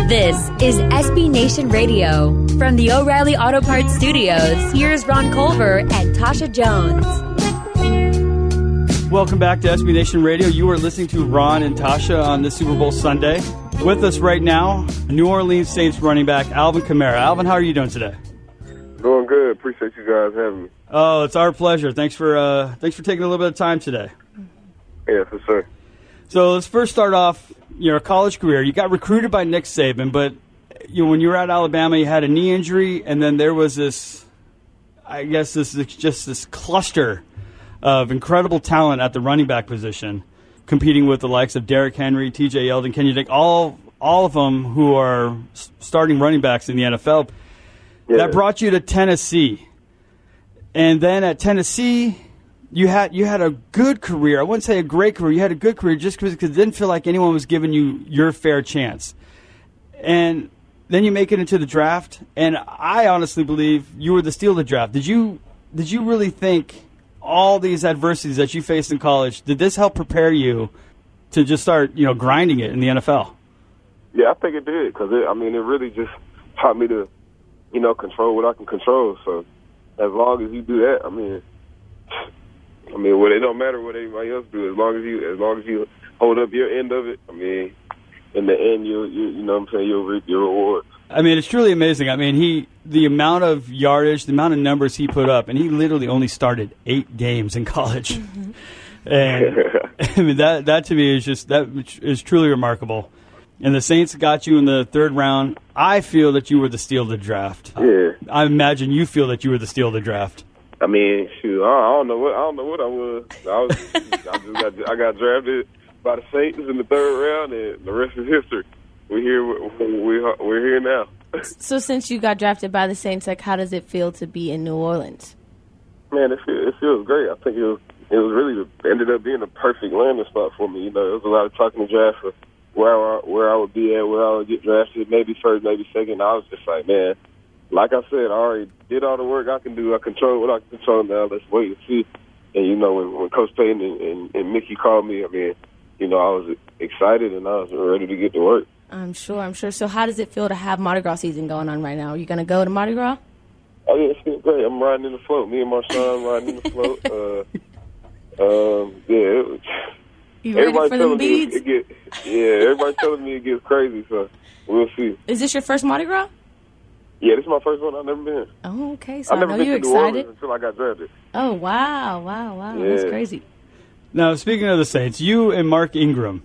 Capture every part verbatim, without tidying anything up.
This is S B Nation Radio. From the O'Reilly Auto Parts Studios, here's Ron Culver and Tasha Jones. Welcome back to S B Nation Radio. You are listening to Ron and Tasha on this Super Bowl Sunday. With us right now, New Orleans Saints running back Alvin Kamara. Alvin, how are you doing today? Doing good. Appreciate you guys having me. Oh, it's our pleasure. Thanks for uh, thanks for taking a little bit of time today. Yeah, for sure. So let's first start off your college career. You got recruited by Nick Saban, but you know, when you were at Alabama, you had a knee injury, and then there was this, I guess, this just this cluster of incredible talent at the running back position, competing with the likes of Derrick Henry, T J Yeldon, Kenny Dick, all all of them who are starting running backs in the N F L. Yeah. That brought you to Tennessee, and then at Tennessee, you had you had a good career. I wouldn't say a great career. You had a good career just because it didn't feel like anyone was giving you your fair chance. And then you make it into the draft, and I honestly believe you were the steal of the draft. Did you did you really think all these adversities that you faced in college, did this help prepare you to just start, you know, grinding it in the N F L? Yeah, I think it did because, I mean, it really just taught me to, you know, control what I can control. So as long as you do that, I mean, I mean, well, it don't matter what anybody else do. As long as you, as long as you hold up your end of it, I mean, in the end, you, you, you know what I'm saying, you'll reap your reward. I mean, it's truly amazing. I mean, he the amount of yardage, the amount of numbers he put up, and he literally only started eight games in college. Mm-hmm. And I mean, that that to me is just that is truly remarkable. And the Saints got you in the third round. I feel that you were the steal of the draft. Yeah. I imagine you feel that you were the steal of the draft. I mean, shoot, I don't know what I don't know what I was. I was, I just got, I got drafted by the Saints in the third round, and the rest is history. We're here. We're we're here now. So, since you got drafted by the Saints, like, how does it feel to be in New Orleans? Man, it feels, it feels great. I think it was it was really it ended up being a perfect landing spot for me. You know, there was a lot of talking to draft for where I, where I would be at, where I would get drafted, maybe first, maybe second. I was just like, man, like I said, I already did all the work I can do. I control what I can control now. Let's wait and see. And, you know, when, when Coach Payton and, and, and Mickey called me, I mean, you know, I was excited and I was ready to get to work. I'm sure, I'm sure. So how does it feel to have Mardi Gras season going on right now? Are you going to go to Mardi Gras? Oh, yeah, it feels great. I'm riding in the float. Me and Marshawn riding in the float. Uh, um, yeah, it was... You ready for them beads? It get, yeah, everybody's telling me it gets crazy, so we'll see. Is this your first Mardi Gras? Yeah, this is my first one. I've never been. Oh, okay. So I, I never know been you're to excited. New Orleans until I got drafted. Oh, wow, wow, wow. Yeah. That's crazy. Now, speaking of the Saints, you and Mark Ingram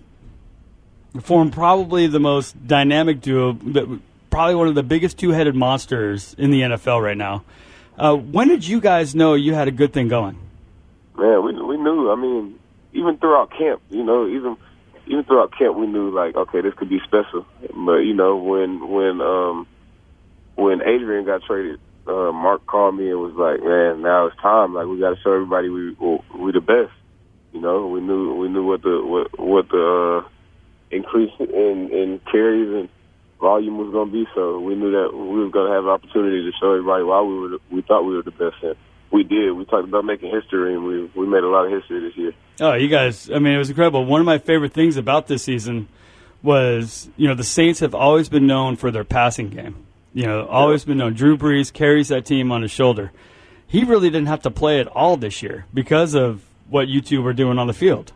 form probably the most dynamic duo, probably one of the biggest two-headed monsters in the N F L right now. Uh, when did you guys know you had a good thing going? Man, we we knew. I mean, even throughout camp, you know, even even throughout camp, we knew like, okay, this could be special. But you know, when when um when Adrian got traded, uh, Mark called me and was like, man, now it's time. Like, we got to show everybody we we the best. You know, we knew we knew what the what what the uh, increase in in carries and volume was going to be. So we knew that we were going to have an opportunity to show everybody why we were the, we thought we were the best. And we did. We talked about making history, and we we made a lot of history this year. Oh, you guys! I mean, it was incredible. One of my favorite things about this season was, you know, the Saints have always been known for their passing game. You know, always been known. Drew Brees carries that team on his shoulder. He really didn't have to play at all this year because of what you two were doing on the field.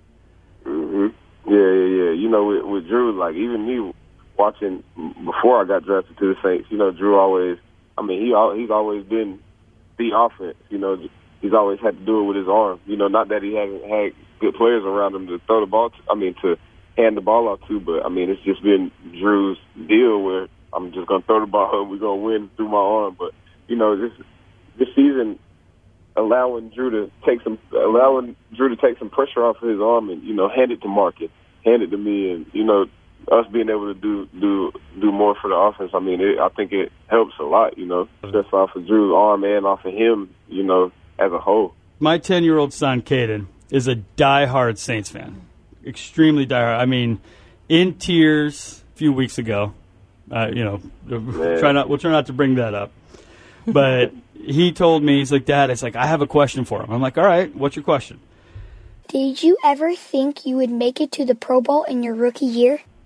Mm-hmm. Yeah, yeah, yeah. You know, with, with Drew, like, even me watching before I got drafted to the Saints, you know, Drew always, I mean, he he's always been the offense. You know, he's always had to do it with his arm. You know, not that he hasn't had good players around him to throw the ball to, I mean, to hand the ball off to, but, I mean, it's just been Drew's deal where I'm just going to throw the ball and we're going to win through my arm. But, you know, this this season, allowing Drew to take some allowing Drew to take some pressure off of his arm and, you know, hand it to Mark and hand it to me, and, you know, us being able to do do do more for the offense. I mean, it, I think it helps a lot, you know, just off of Drew's arm and off of him, you know, as a whole. My ten-year-old son, Caden, is a diehard Saints fan, extremely diehard. I mean, in tears a few weeks ago. Uh, you know, try not, we'll try not to bring that up. But he told me, he's like, Dad, it's like, I have a question for him. I'm like, all right, what's your question? Did you ever think you would make it to the Pro Bowl in your rookie year?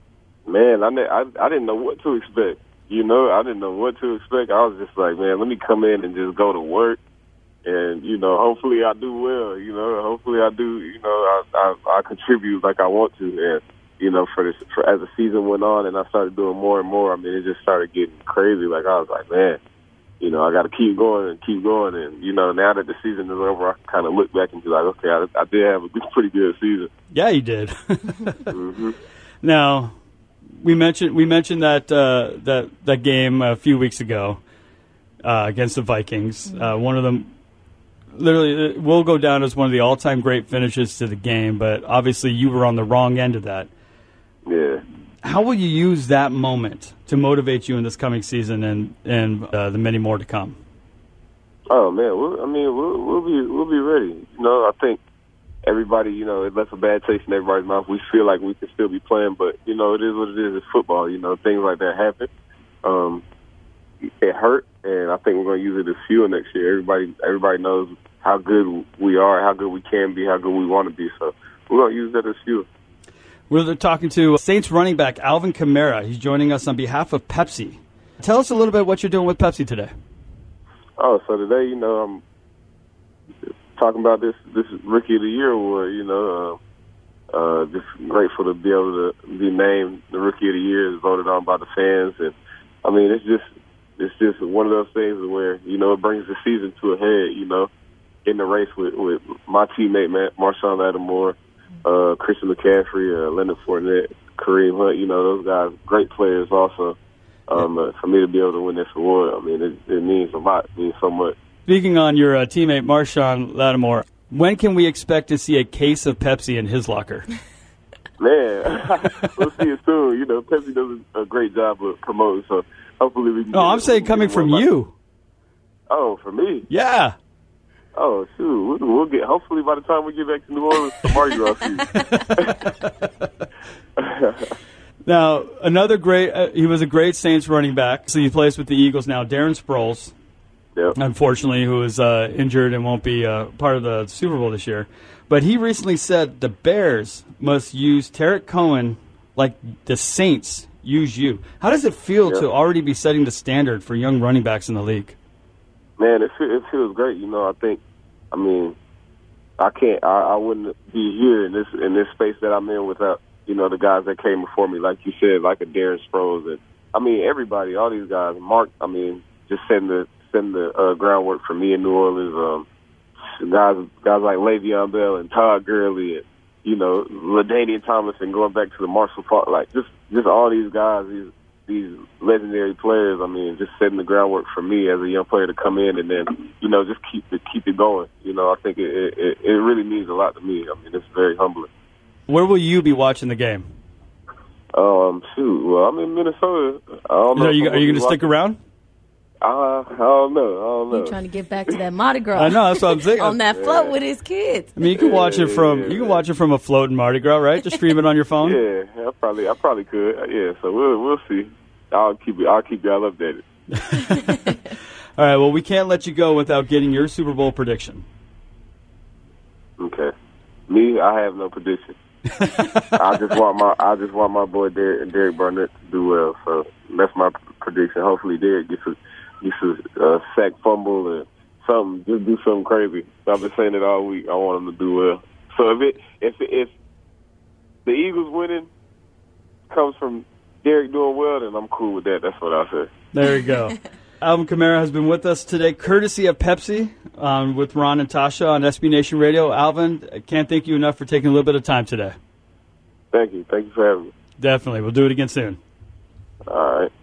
Man, I, I I didn't know what to expect. You know, I didn't know what to expect. I was just like, man, let me come in and just go to work, and you know, hopefully I do well. You know, hopefully I do. You know, I I, I contribute like I want to, and you know, for this for, as the season went on, and I started doing more and more. I mean, it just started getting crazy. Like I was like, man, you know, I got to keep going and keep going, and you know, now that the season is over, I kind of look back and be like, okay, I, I did have a good, pretty good season. Yeah, you did. mm-hmm. Now. We mentioned we mentioned that uh, that that game a few weeks ago uh, against the Vikings. Uh, one of them, literally, will go down as one of the all-time great finishes to the game. But obviously, you were on the wrong end of that. Yeah. How will you use that moment to motivate you in this coming season and and uh, the many more to come? Oh man, we'll, I mean, we'll, we'll be we'll be ready. You know, I think. Everybody, you know, it left a bad taste in everybody's mouth. We feel like we can still be playing, but, you know, it is what it is. It's football. You know, things like that happen. Um, it hurt, and I think we're going to use it as fuel next year. Everybody everybody knows how good we are, how good we can be, how good we want to be. So we're going to use that as fuel. We're talking to Saints running back Alvin Kamara. He's joining us on behalf of Pepsi. Tell us a little bit what you're doing with Pepsi today. Oh, so today, you know, I'm talking about this this Rookie of the Year award. You know, uh, uh, just grateful to be able to be named the Rookie of the Year, is voted on by the fans, and I mean, it's just it's just one of those things where you know it brings the season to a head. You know, in the race with, with my teammate Matt, Marshawn Lattimore, uh, Christian McCaffrey, uh, Leonard Fournette, Kareem Hunt. You know, those guys, great players. Also, um, uh, for me to be able to win this award, I mean, it, it means a lot. It means so much. Speaking on your uh, teammate, Marshawn Lattimore, when can we expect to see a case of Pepsi in his locker? Man, we'll see it soon. You know, Pepsi does a great job of promoting, so hopefully we can... No, I'm saying coming from you. Oh, for me? Yeah. Oh, shoot. We'll, we'll get... Hopefully by the time we get back to New Orleans, the Mardi Gras season. Now, another great... Uh, he was a great Saints running back, so he plays with the Eagles now. Darren Sproles. Yep. Unfortunately, who is uh, injured and won't be uh, part of the Super Bowl this year. But he recently said the Bears must use Tarek Cohen like the Saints use you. How does it feel yep. to already be setting the standard for young running backs in the league? Man, it, it feels great. You know, I think, I mean, I can't, I, I wouldn't be here in this in this space that I'm in without, you know, the guys that came before me, like you said, like a Darren Sproles. And, I mean, everybody, all these guys, Mark, I mean, just setting the, setting the uh, groundwork for me in New Orleans. Um, guys guys like Le'Veon Bell and Todd Gurley and, you know, LaDainian Thomas and going back to the Marshall Park, like just, just all these guys, these these legendary players, I mean, just setting the groundwork for me as a young player to come in and then, you know, just keep it, keep it going. You know, I think it, it, it really means a lot to me. I mean, it's very humbling. Where will you be watching the game? Um, shoot, well, I'm in Minnesota. I don't know. Are you, are you going to stick around? Uh, I don't know. I don't know. He's trying to get back to that Mardi Gras. I know, that's what I'm saying. On that float yeah. with his kids. I mean, you can watch yeah, it from yeah, you can yeah. watch it from a float in Mardi Gras, right? Just stream it on your phone. Yeah, I probably, I probably could. Yeah, so we'll we'll see. I'll keep it. I'll keep y'all updated. All right. Well, we can't let you go without getting your Super Bowl prediction. Okay. Me, I have no prediction. I just want my I just want my boy Derek, Derek Barnett to do well. So that's my prediction. Hopefully, Derek gets a gets a uh, sack, fumble, and something. Just do something crazy. I've been saying it all week. I want him to do well. So if it if if the Eagles winning comes from Derek doing well, then I'm cool with that. That's what I say. There you go. Alvin Kamara has been with us today, courtesy of Pepsi, um, with Ron and Tasha on S B Nation Radio. Alvin, I can't thank you enough for taking a little bit of time today. Thank you. Thank you for having me. Definitely. We'll do it again soon. All right.